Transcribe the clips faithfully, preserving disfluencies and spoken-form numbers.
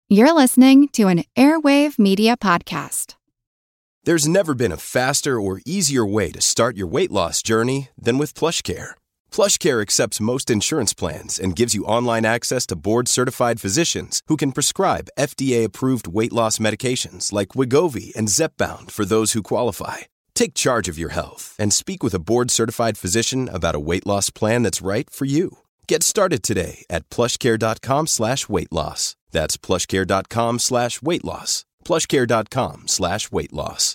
You're listening to an Airwave Media Podcast. There's never been a faster or easier way to start your weight loss journey than with PlushCare. PlushCare accepts most insurance plans and gives you online access to board-certified physicians who can prescribe F D A-approved weight loss medications like Wegovy and Zepbound for those who qualify. Take charge of your health and speak with a board-certified physician about a weight loss plan that's right for you. Get started today at plushcare.com slash weight loss. That's plushcare.com slash weight loss. plushcare.com slash weight loss.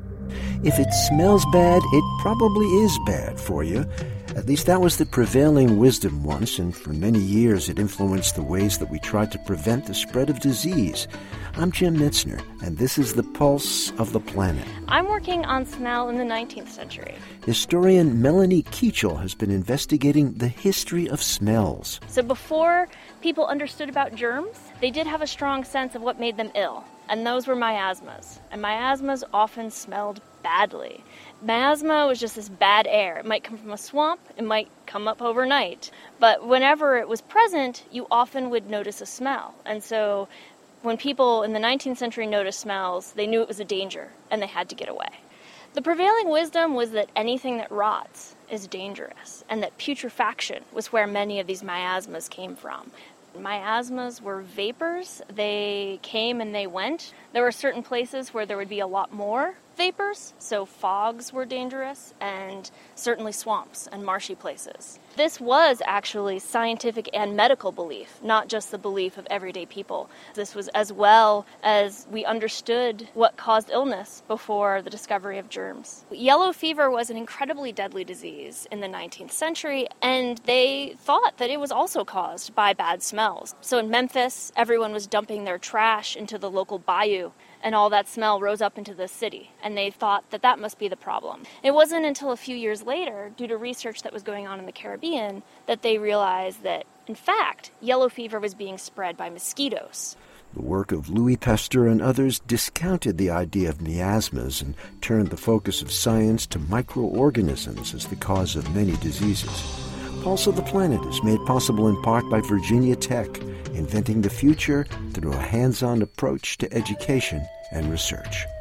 If it smells bad, it probably is bad for you. At least that was the prevailing wisdom once, and for many years it influenced the ways that we tried to prevent the spread of disease. I'm Jim Nitzner, and this is the Pulse of the Planet. I'm working on smell in the nineteenth century. Historian Melanie Keachel has been investigating the history of smells. So before people understood about germs, they did have a strong sense of what made them ill, and those were miasmas. And miasmas often smelled badly. Miasma was just this bad air. It might come from a swamp, it might come up overnight, but whenever it was present, you often would notice a smell. And so when people in the nineteenth century noticed smells, they knew it was a danger, and they had to get away. The prevailing wisdom was that anything that rots is dangerous, and that putrefaction was where many of these miasmas came from. Miasmas were vapors. They came and they went. There were certain places where there would be a lot more vapors, so fogs were dangerous, and certainly swamps and marshy places. This was actually scientific and medical belief, not just the belief of everyday people. This was as well as we understood what caused illness before the discovery of germs. Yellow fever was an incredibly deadly disease in the nineteenth century, and they thought that it was also caused by bad smells. So in Memphis, everyone was dumping their trash into the local bayou, and all that smell rose up into the city, and they thought that that must be the problem. It wasn't until a few years later, due to research that was going on in the Caribbean, that they realized that, in fact, yellow fever was being spread by mosquitoes. The work of Louis Pasteur and others discounted the idea of miasmas and turned the focus of science to microorganisms as the cause of many diseases. Pulse of the Planet is made possible in part by Virginia Tech, inventing the future through a hands-on approach to education and research.